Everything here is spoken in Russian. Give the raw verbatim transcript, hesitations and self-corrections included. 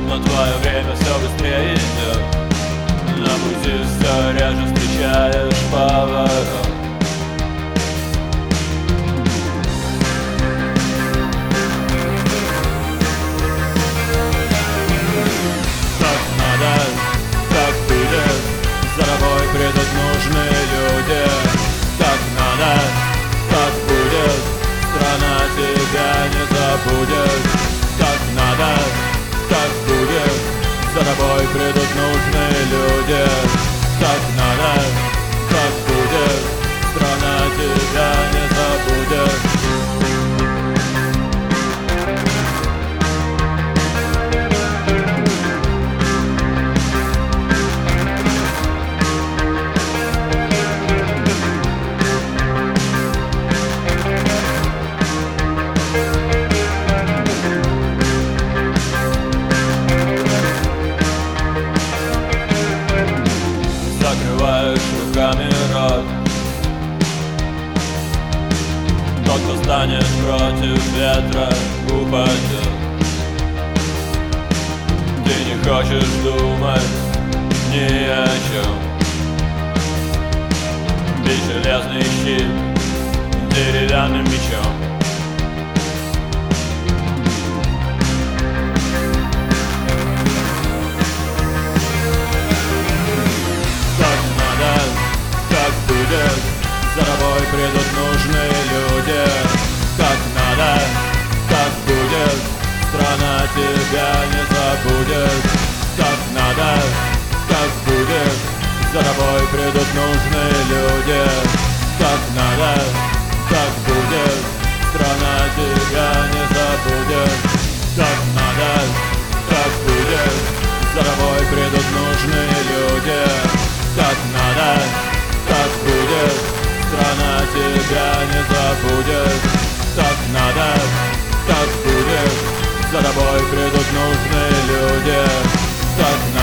но твое время все быстрее идет. На пути все реже встречаешь поворот. Так надо, так будет, за тобой придут нужные люди. Так надо, так будет, страна тебя не забудет. Так надо, так будет, за тобой придут нужные люди. Так надо, так будет, страна тебя не забудет. Закрываешь руками рот. Тот, кто станет против ветра, упадет. Ты не хочешь думать ни о чем. Бей железный щит деревянным мечом. За тобой придут нужные люди. Как надо, так будет, страна тебя не забудет. Как надо, так будет, за тобой придут нужные люди. Как надо, так будет, страна тебя не забудет. Как надо, так будет, за тобой придут нужные люди. Как надо, так будет, страна тебя не забудет. Так надо, так будет, за тобой придут нужные люди. Так